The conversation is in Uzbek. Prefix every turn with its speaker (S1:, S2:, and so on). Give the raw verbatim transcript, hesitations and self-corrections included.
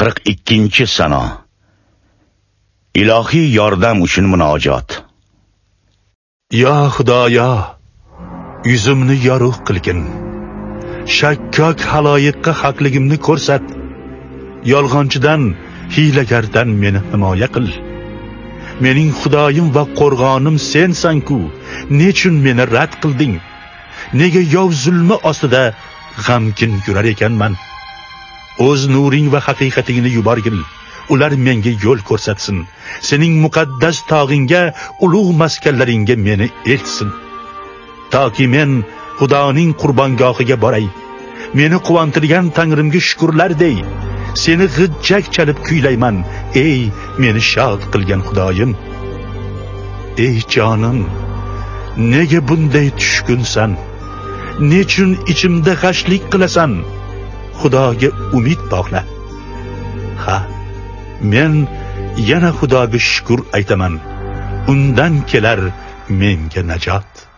S1: qirq ikkinchi sano. Ilohiy yordam uchun munojot.
S2: Ya Xudoyo, yuzimni yorug' qilgin. Shakkok haloyiqqa haqligimni ko'rsat. Yolg'onchidan, hiylagardan meni himoya qil. Mening Xudoyim va qo'rg'onim sensan-ku. Nechun meni rad qilding? Nega yov zulmi ostida g'amkin yurar ekanman? O'z nuring va haqiqatingni yuborgil. Ular menga yo'l ko'rsatsin. Sening muqaddas tog'ingga, ulug' maskanlaringga meni eltsin. Toki men Xudoning qurbongohiga boray. Meni quvontirgan Tangrimga shukrlar dey. Seni g'ijjak chalib kuylayman, ey meni shod qilgan Xudoyim. Ey jonim, nega bunday tushkunsan? Nechun ichimda g'ashlik qilasan? Xudoga umid bog'la. Ha, men yana Xudoga shukr aytaman. Undan kelar menga najot.